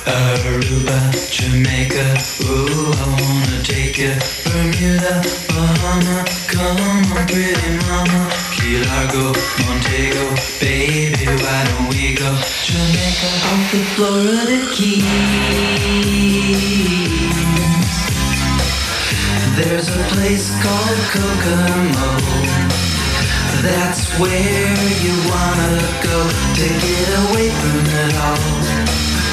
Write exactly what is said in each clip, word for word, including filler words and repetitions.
Aruba, Jamaica, ooh, I wanna take you. Bermuda, Bahama, come on, pretty mama. Key Largo, Montego, baby, why don't we go? Jamaica, off the Florida Keys. There's a place called Kokomo. That's where you wanna go to get away from it all.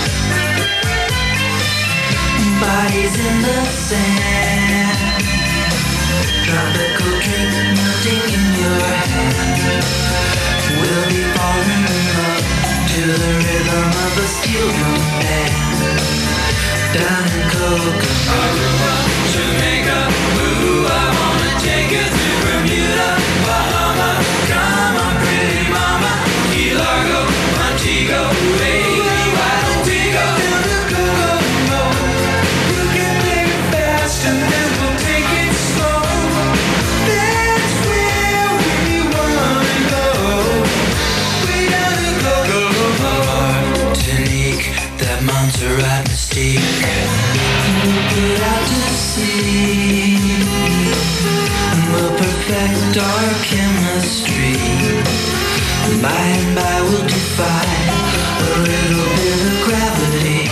Bodies in the sand, tropical drink melting in your hand. We'll be falling in love to the rhythm of a steel drum band. Down in Kokomo, Aruba, Jamaica, ooh, I wanna take you to Bermuda, Bahama, come on, pretty mama. Key Largo, Montego, baby, why don't we go down to Kokomo? You can take it fast and then we'll take it slow. That's where we wanna go. Way down to Kokomo. Martinique, that Montserrat mystique. We'll put out to sea, and we'll perfect our chemistry. By and by we'll defy a little bit of gravity.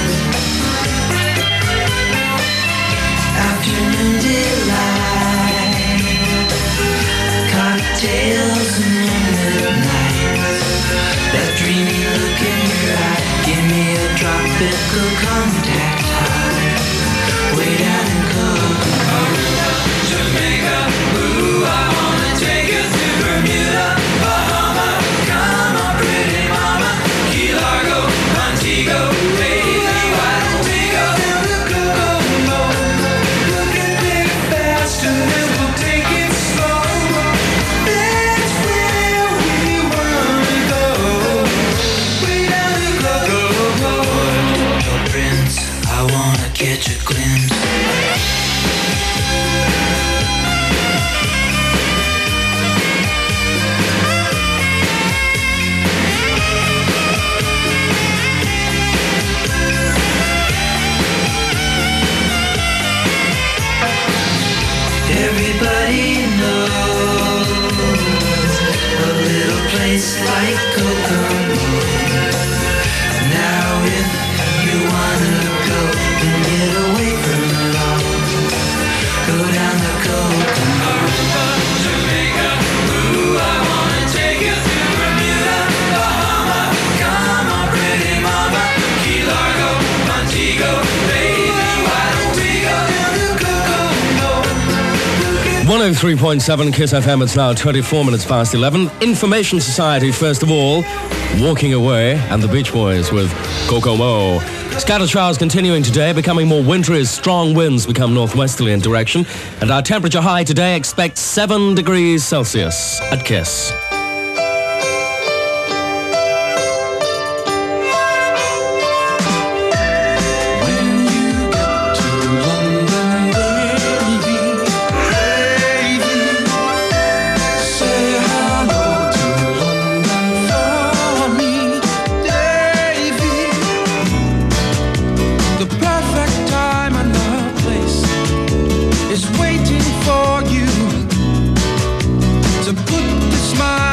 Afternoon delight, cocktails and moonlit nights. That dreamy look in your eye, give me a tropical contact high. Way down in Kokomo, Jamaica, ooh, I wanna take you to Bermuda, Bahama, come on, pretty mama. Key Largo, Montego, baby, why don't we go down to Kokomo? You can take it fast and then we'll take it slow. That's where we wanna go. Way down to Kokomo. Your prince, I wanna catch a glimpse. Everybody knows a little place like Kokomo. Now if you wanna go and get away from it all, go down to Kokomo. Jamaica, ooh, I wanna take you to Bermuda, Bahama, come on, pretty mama. Key Largo, Montego, baby, why don't we go down to Kokomo? one oh three point seven Kiss F M, it's now twenty-four minutes past eleven. Information Society, first of all, Walking Away, and the Beach Boys with Kokomo. Scattered showers continuing today, becoming more wintry as strong winds become northwesterly in direction. And our temperature high today, expect seven degrees Celsius at Kiss. Waiting for you to put the smile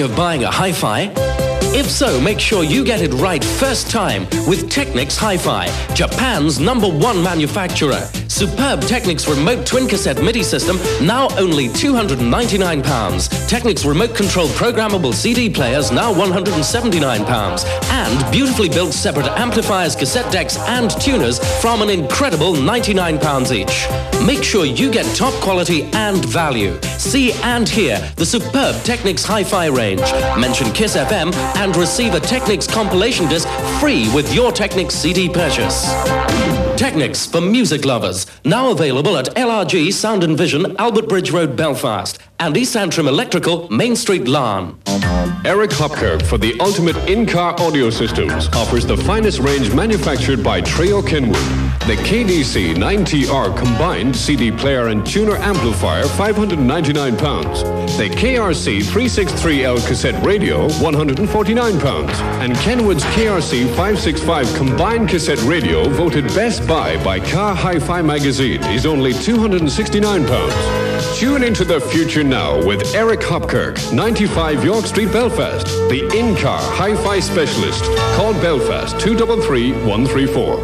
of buying a hi-fi? If so, make sure you get it right first time with Technics Hi-Fi, Japan's number one manufacturer. Superb Technics remote twin cassette MIDI system, now only two hundred ninety-nine pounds. Technics remote controlled programmable C D players, now one hundred seventy-nine pounds. And beautifully built separate amplifiers, cassette decks and tuners from an incredible ninety-nine pounds each. Make sure you get top quality and value. See and hear the superb Technics Hi-Fi range. Mention Kiss F M and receive a Technics compilation disc free with your Technics C D purchase. Technics for music lovers, now available at L R G Sound and Vision, Albert Bridge Road, Belfast, and East Antrim Electrical, Main Street, Larne. Eric Hopkirk for the ultimate in-car audio systems offers the finest range manufactured by Trio Kenwood. The K D C nine T R combined C D player and tuner amplifier, five hundred ninety-nine pounds. The K R C three sixty-three L cassette radio, one hundred forty-nine pounds. And Kenwood's K R C five sixty-five combined cassette radio, voted Best Buy by Car Hi-Fi magazine, is only two hundred sixty-nine pounds. Tune into the future now with Eric Hopkirk, ninety-five York Street, Belfast, the in-car hi-fi specialist. Call Belfast two three three, one three four.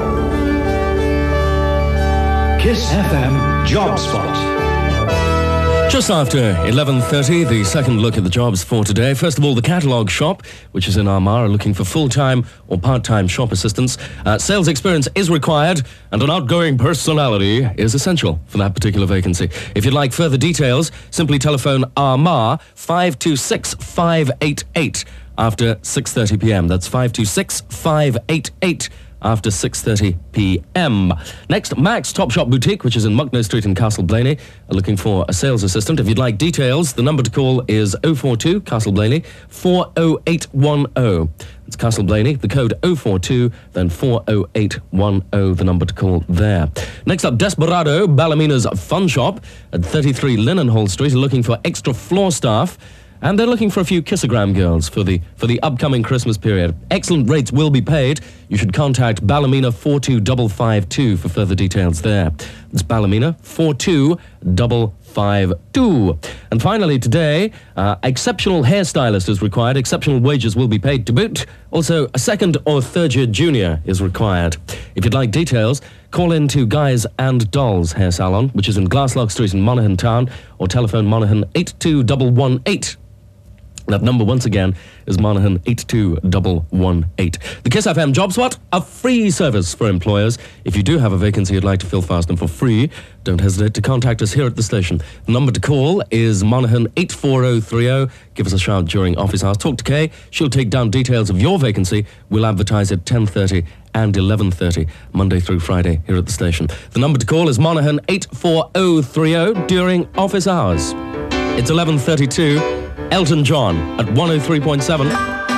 Kiss F M Job Spot. Just after eleven thirty, the second look at the jobs for today. First of all, the Catalogue Shop, which is in Armagh, are looking for full-time or part-time shop assistants. Uh, sales experience is required, and an outgoing personality is essential for that particular vacancy. If you'd like further details, simply telephone Armagh five two six, five eight eight after six thirty p m. That's five two six, five eight eight after six thirty p m. Next, Max Topshop Boutique, which is in Mucknow Street in Castle Blaney, are looking for a sales assistant. If you'd like details, the number to call is oh four two Castle Blaney four oh eight one oh. It's Castle Blaney, the code oh four two, then four oh eight one oh, the number to call there. Next up, Desperado, Ballamina's Fun Shop at thirty-three Linnenhall Street, are looking for extra floor staff. And they're looking for a few kissogram girls for the for the upcoming Christmas period. Excellent rates will be paid. You should contact Ballymena four two five five two for further details there. It's Ballymena four two five five two. And finally today, uh, exceptional hairstylist is required. Exceptional wages will be paid to boot. Also, a second or third year junior is required. If you'd like details, call in to Guys and Dolls Hair Salon, which is in Glasslock Street in Monaghan Town, or telephone Monaghan eight two one one eight. That number, once again, is Monaghan eight two one one eight. The Kiss F M Job Spot, a free service for employers. If you do have a vacancy you'd like to fill fast and for free, don't hesitate to contact us here at the station. The number to call is Monaghan eight four oh three oh. Give us a shout during office hours. Talk to Kay. She'll take down details of your vacancy. We'll advertise at ten thirty and eleven thirty, Monday through Friday, here at the station. The number to call is Monaghan eight four oh three oh during office hours. It's eleven thirty-two. Elton John at one oh three point seven. When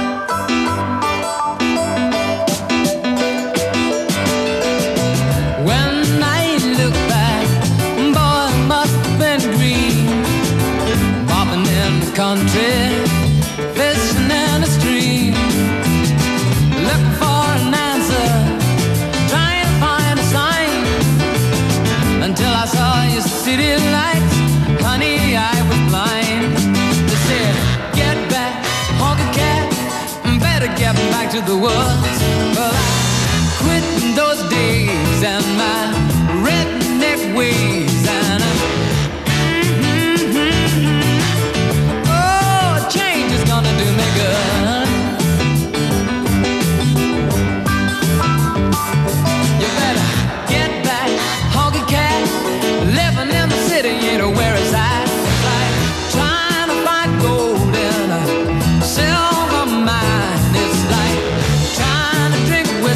I look back, boy, it must have been a dream. Bobbing in the country, fishing in the stream, looking for an answer, trying to find a sign, until I saw your city lights. Honey, I was blind. Get back, honky cat, better get back to the woods. Well, I quit those days and my redneck ways, and mm-hmm, mm-hmm. Oh, change is gonna do me good. You better get back, honky cat, living in the city ain't where it's at. Silver mine, it's like trying to drink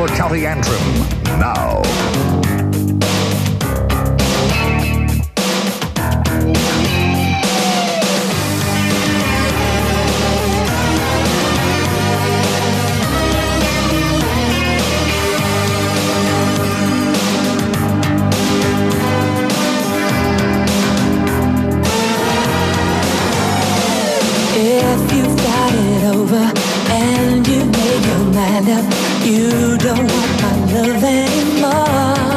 for County Antrim now. If you've got it over and you made your mind up, you don't want my love anymore.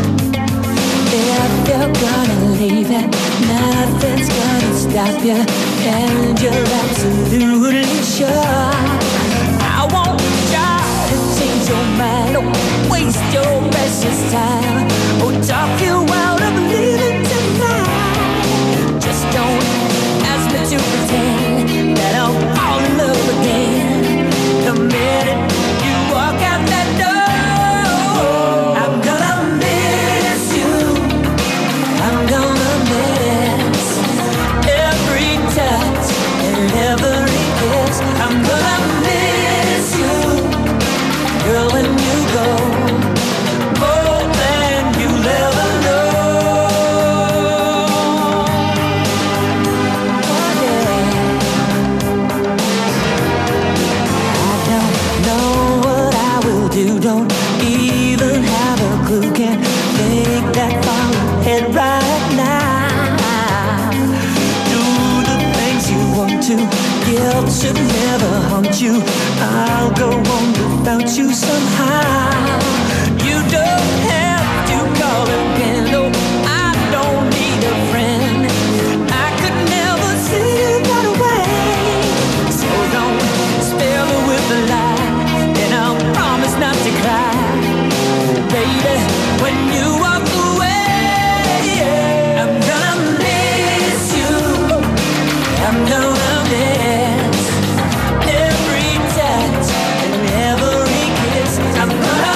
If you're gonna leave it, nothing's gonna stop you, and you're absolutely sure. I won't try to change your mind, don't waste your precious time, or talk you out of leaving tonight. Just don't ask me to pretend that I'll fall in love again. The minute you walk out that door, I'm gonna miss you. I'm gonna miss every touch and every kiss. I'm gonna miss you, girl, when you go, more than you'll ever know. Don't even have a clue, can't think that far ahead right now. Do the things you want to, guilt should never haunt you. I'll go on without you somehow. You don't have to call again, no, I don't need a friend. I could never see you that way, so don't spare me with a lie, and I'll promise not to cry, baby, when you walk away. I'm gonna miss you, I'm gonna miss every touch and every kiss. I'm gonna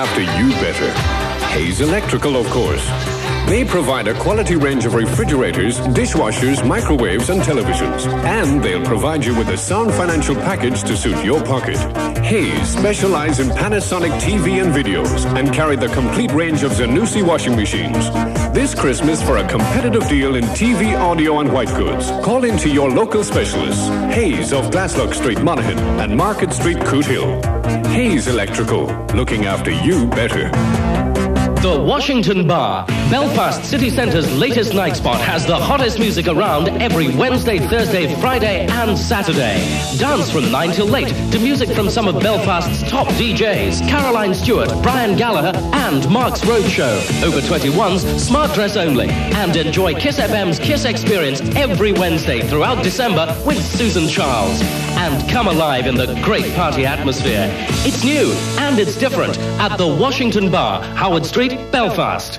after you better. Hayes Electrical, of course. They provide a quality range of refrigerators, dishwashers, microwaves, and televisions. And they'll provide you with a sound financial package to suit your pocket. Hayes specialize in Panasonic T V and videos and carry the complete range of Zanussi washing machines. This Christmas, for a competitive deal in T V, audio, and white goods, call into your local specialists, Hayes of Glaslock Street, Monaghan, and Market Street, Coot Hill. Hayes Electrical, looking after you better. The Washington Bar, Belfast City Centre's latest night spot, has the hottest music around every Wednesday, Thursday, Friday and Saturday. Dance from nine till late to music from some of Belfast's top D Js, Caroline Stewart, Brian Gallagher and Mark's Roadshow. Over twenty-ones, smart dress only. And enjoy Kiss F M's Kiss Experience every Wednesday throughout December with Susan Charles. And come alive in the great party atmosphere. It's new and it's different at the Washington Bar, Howard Street, Belfast.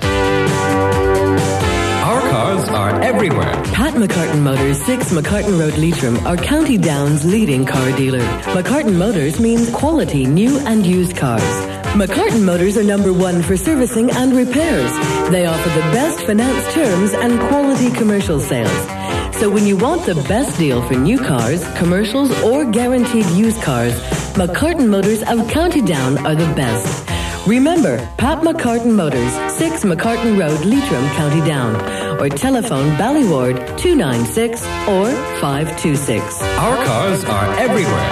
Our cars are everywhere. Pat McCartan Motors, six McCartan Road, Leitrim, are County Down's leading car dealer. McCartan Motors means quality new and used cars. McCartan Motors are number one for servicing and repairs. They offer the best finance terms and quality commercial sales. So when you want the best deal for new cars, commercials, or guaranteed used cars, McCartan Motors of County Down are the best. Remember, Pat McCartan Motors, six McCartan Road, Leitrim, County Down. Or telephone Ballyward two nine six or five two six. Our cars are everywhere.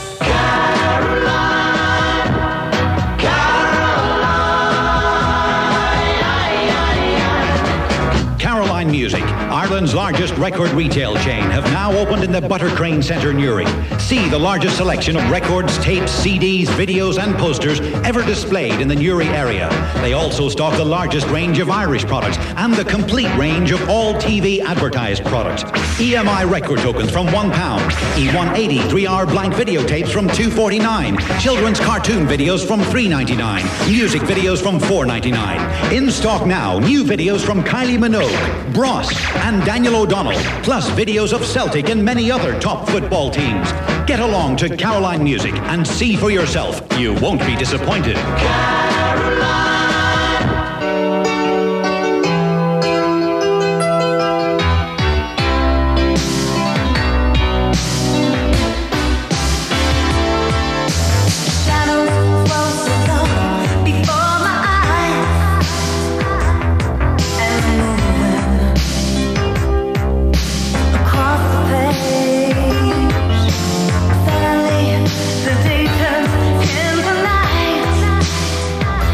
Caroline Music, Ireland's largest record retail chain, have now opened in the Buttercrane Centre, Newry. See the largest selection of records, tapes, C Ds, videos and posters ever displayed in the Newry area. They also stock the largest range of Irish products and the complete range of all T V advertised products. E M I record tokens from one pound, E one eighty three-hour blank videotapes from two forty-nine, children's cartoon videos from three ninety-nine, music videos from four ninety-nine. In stock now, new videos from Kylie Minogue, Bros and Daniel O'Donnell, plus videos of Celtic and many other top football teams. Get along to Caroline Music and see for yourself. You won't be disappointed. Caroline. Suddenly, the day turns into night.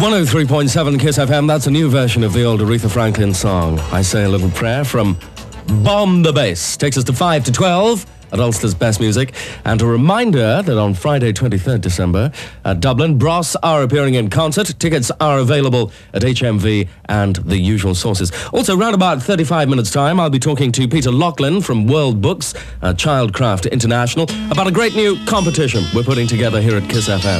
one oh three point seven Kiss F M. That's a new version of the old Aretha Franklin song, I Say a Little Prayer, from Bomb the Bass. Takes us to five to twelve at Ulster's Best Music. And a reminder that on Friday, twenty-third December, at Dublin, Bros are appearing in concert. Tickets are available at H M V and the usual sources. Also, round about thirty-five minutes' time, I'll be talking to Peter Loughlin from World Books, uh, Childcraft International, about a great new competition we're putting together here at Kiss F M.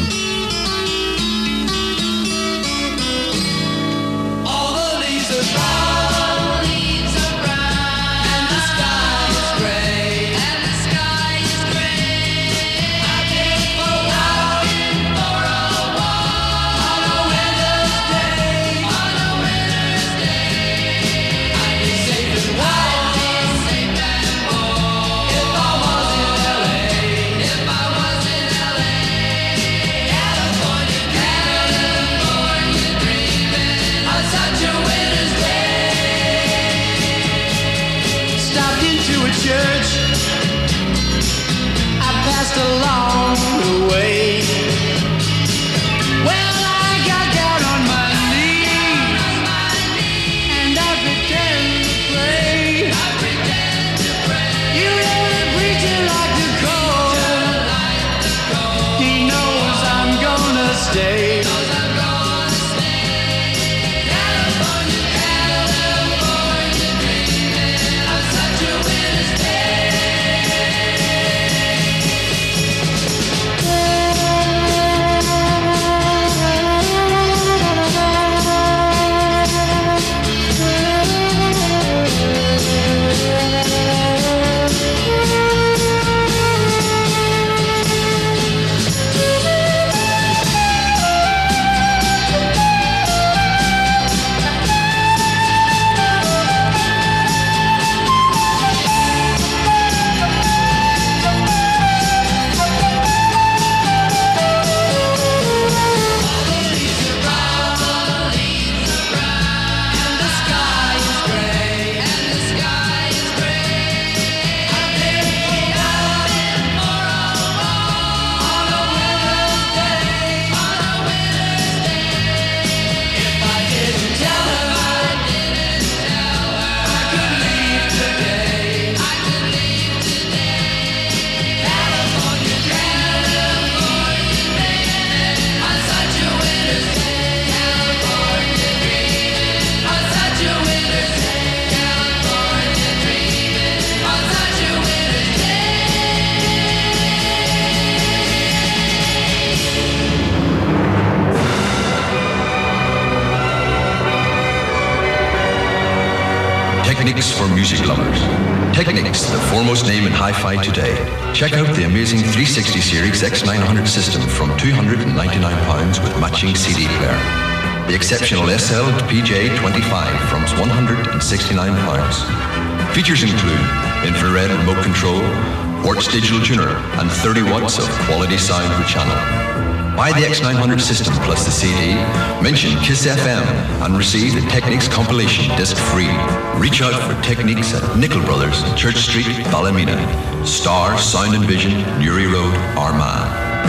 Technics for music lovers. Technics, the foremost name in hi-fi today. Check out the amazing three sixty series X nine hundred system from two hundred ninety-nine pounds with matching C D player. The exceptional S L P J twenty-five from one hundred sixty-nine pounds. Features include infrared remote control, Quartz digital tuner, and thirty watts of quality sound per channel. Buy the X nine hundred system plus the C D, mention Kiss F M, and receive the Technics compilation disc free. Reach out for Technics at Nickel Brothers, Church Street, Ballymena. Star Sound and Vision, Newry Road, Armagh.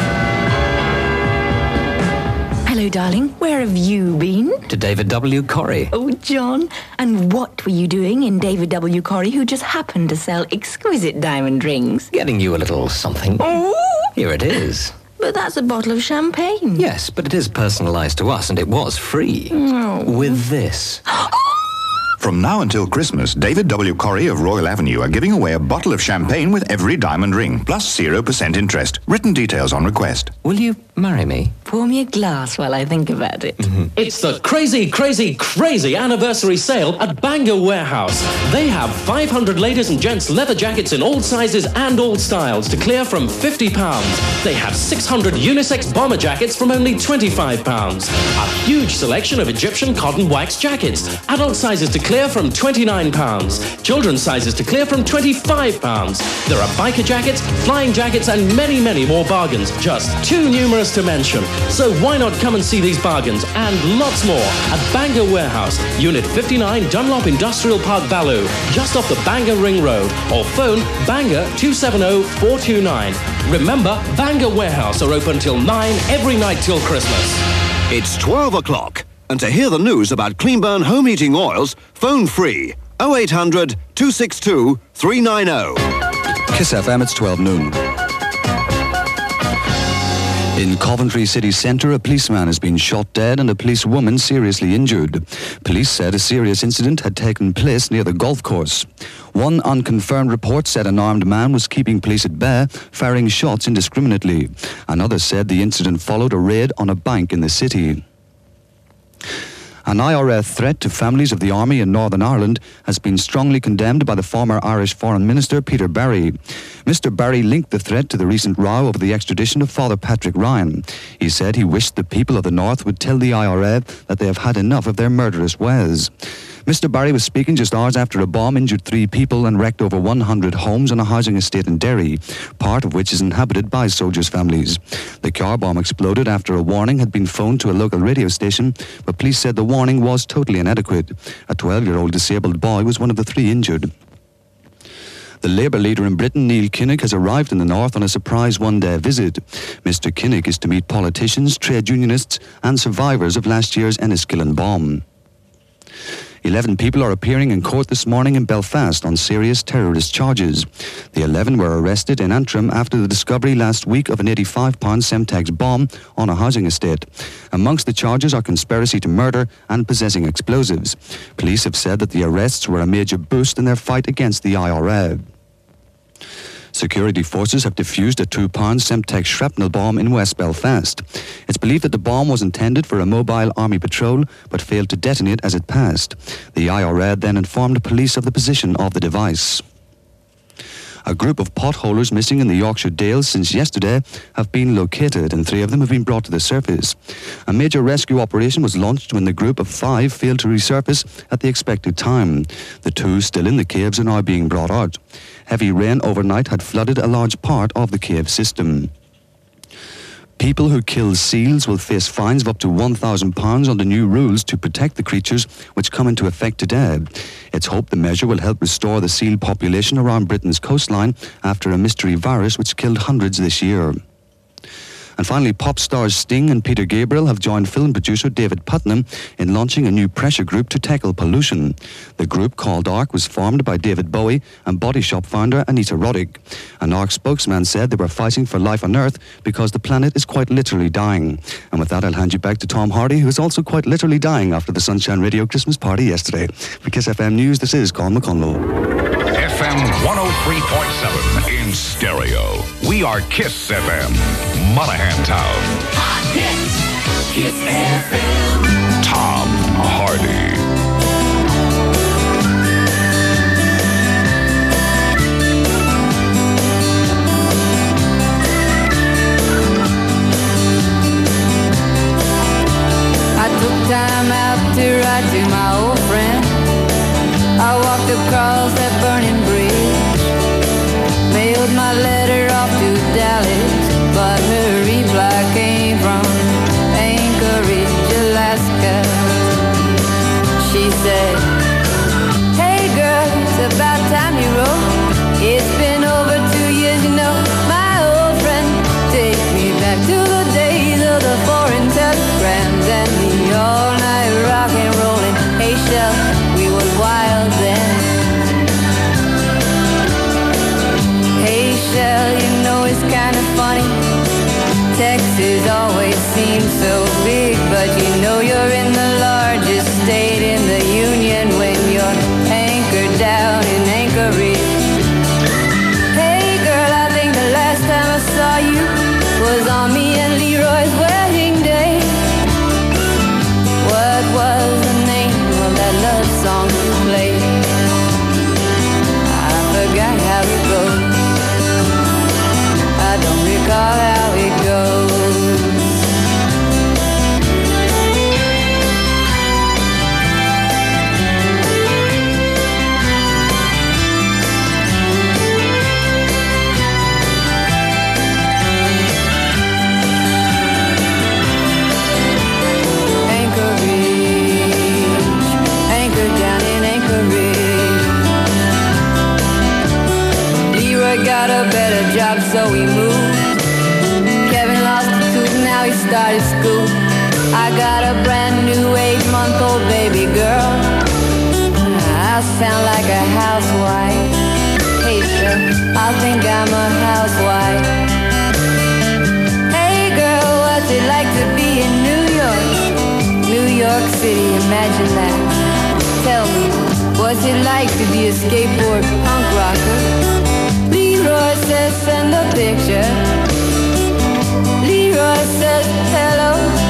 Hello, darling. Where have you been? To David W. Corrie. Oh, John. And what were you doing in David W. Corrie, who just happened to sell exquisite diamond rings? Getting you a little something. Oh! Here it is. But that's a bottle of champagne. Yes, but it is personalised to us, and it was free. Oh. With this. From now until Christmas, David W. Corrie of Royal Avenue are giving away a bottle of champagne with every diamond ring, plus zero percent interest. Written details on request. Will you marry me? Pour me a glass while I think about it. Mm-hmm. It's the crazy, crazy, crazy anniversary sale at Bangor Warehouse. They have five hundred ladies and gents leather jackets in all sizes and all styles to clear from fifty pounds. They have six hundred unisex bomber jackets from only twenty-five pounds. A huge selection of Egyptian cotton wax jackets. Adult sizes to clear from twenty-nine pounds. Children's sizes to clear from twenty-five pounds. There are biker jackets, flying jackets, and many, many more bargains. Just too numerous to mention. So why not come and see these bargains and lots more at Bangor Warehouse, Unit fifty-nine, Dunlop Industrial Park, Baloo, just off the Bangor Ring Road, or phone Bangor two seven zero, four two nine. Remember, Bangor Warehouse are open till nine every night till Christmas. It's twelve o'clock, and to hear the news about Cleanburn home heating oils, phone free oh eight hundred, two six two, three nine oh. Kiss F M, it's twelve noon. In Coventry city centre, a policeman has been shot dead and a policewoman seriously injured. Police said a serious incident had taken place near the golf course. One unconfirmed report said an armed man was keeping police at bay, firing shots indiscriminately. Another said the incident followed a raid on a bank in the city. An I R A threat to families of the Army in Northern Ireland has been strongly condemned by the former Irish Foreign Minister Peter Barry. Mister Barry linked the threat to the recent row over the extradition of Father Patrick Ryan. He said he wished the people of the North would tell the I R A that they have had enough of their murderous ways. Mister Barry was speaking just hours after a bomb injured three people and wrecked over one hundred homes on a housing estate in Derry, part of which is inhabited by soldiers' families. The car bomb exploded after a warning had been phoned to a local radio station, but police said the warning was totally inadequate. A twelve-year-old disabled boy was one of the three injured. The Labour leader in Britain, Neil Kinnock, has arrived in the North on a surprise one-day visit. Mister Kinnock is to meet politicians, trade unionists and survivors of last year's Enniskillen bomb. Eleven people are appearing in court this morning in Belfast on serious terrorist charges. The eleven were arrested in Antrim after the discovery last week of an eighty-five pound Semtex bomb on a housing estate. Amongst the charges are conspiracy to murder and possessing explosives. Police have said that the arrests were a major boost in their fight against the I R A. Security forces have defused a two pound Semtex shrapnel bomb in West Belfast. It's believed that the bomb was intended for a mobile army patrol, but failed to detonate as it passed. The I R A then informed police of the position of the device. A group of potholers missing in the Yorkshire Dales since yesterday have been located, and three of them have been brought to the surface. A major rescue operation was launched when the group of five failed to resurface at the expected time. The two still in the caves are now being brought out. Heavy rain overnight had flooded a large part of the cave system. People who kill seals will face fines of up to one thousand pounds under new rules to protect the creatures, which come into effect today. It's hoped the measure will help restore the seal population around Britain's coastline after a mystery virus which killed hundreds this year. And finally, pop stars Sting and Peter Gabriel have joined film producer David Putnam in launching a new pressure group to tackle pollution. The group, called ARC, was formed by David Bowie and Body Shop founder Anita Roddick. An ARC spokesman said they were fighting for life on Earth because the planet is quite literally dying. And with that, I'll hand you back to Tom Hardy, who is also quite literally dying after the Sunshine Radio Christmas party yesterday. For Kiss F M News, this is Colin McConlow. F M one oh three point seven in stereo. We are Kiss F M, Monaghan Town. Hot hits, Kiss F M. Tom Hardy. I took time out to write to my old friend. I walked across that burning bridge, mailed my letter off to Dallas, but her reply came from Anchorage, Alaska. She said, hey girl, it's about time you wrote. It's been over two years, you know, my old friend. Take me back to the days of the foreign telegrams and the all-night rock and rolling. Hey, Shell, we was wild then. Hey, Shell, you know it's kind of funny. Texas always seems so big, but you know you're in the largest state in the union when you're anchored down in Anchorage. Hey, girl, I think the last time I saw you was on me and Leroy's wedding day. What was the name of that love song you played? I forgot how it goes. I don't recall how it goes. Got a better job, so we moved. Kevin lost a tooth, now he started school. I got a brand new eight-month-old baby girl. I sound like a housewife. Hey, sir, I think I'm a housewife. Hey, girl, what's it like to be in New York? New York City, imagine that. Tell me, what's it like to be a skateboard punk rocker? Leroy says, send a picture. Leroy says, hello.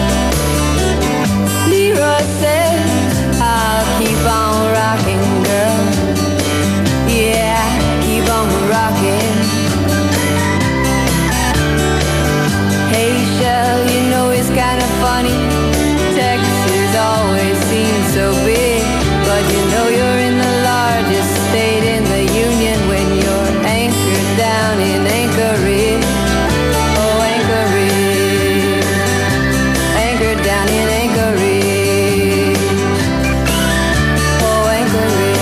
Leroy says, I'll keep on rocking, girl. Yeah, keep on rocking. Hey, Shell, you know it's kind of funny. Texas always seems so big, but you know you're in the largest state in the union when you're anchored down in Anchorage. Oh, Anchorage. Anchored down in Anchorage. Oh, Anchorage.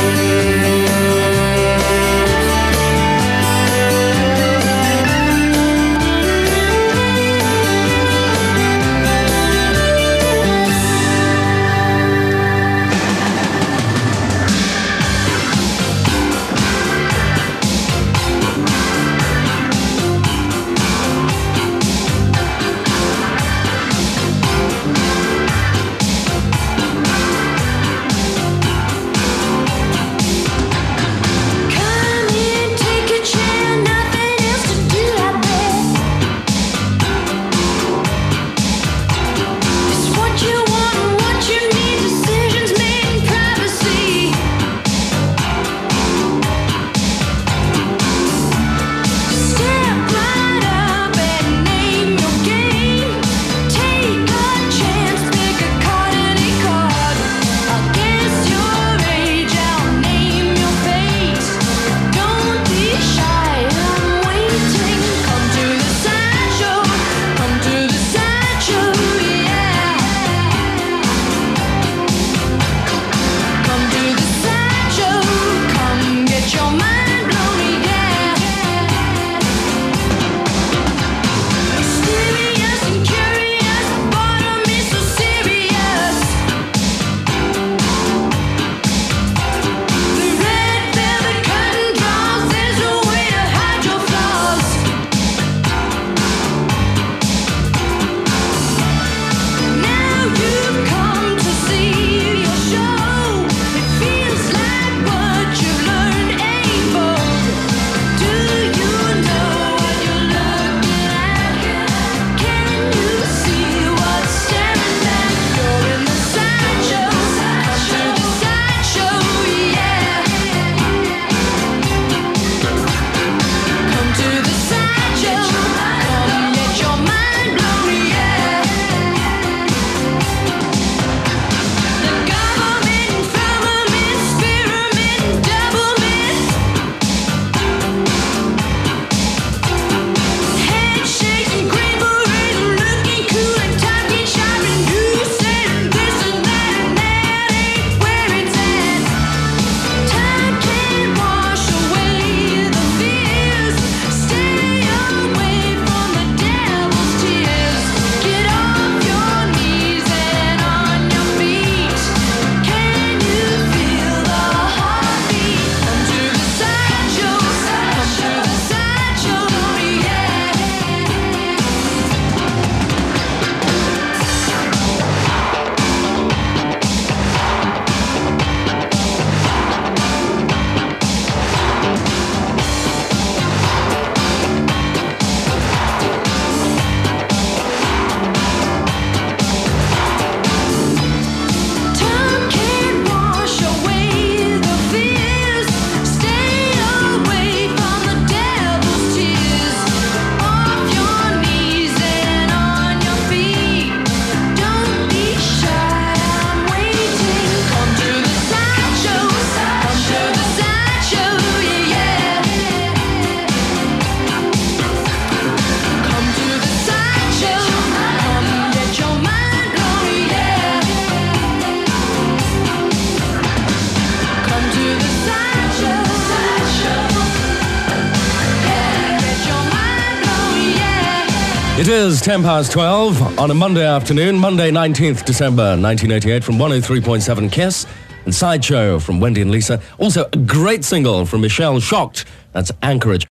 It is ten past twelve on a Monday afternoon, Monday nineteenth December nineteen eighty-eight from one oh three point seven KISS and Sideshow from Wendy and Lisa. Also a great single from Michelle Shocked. That's Anchorage.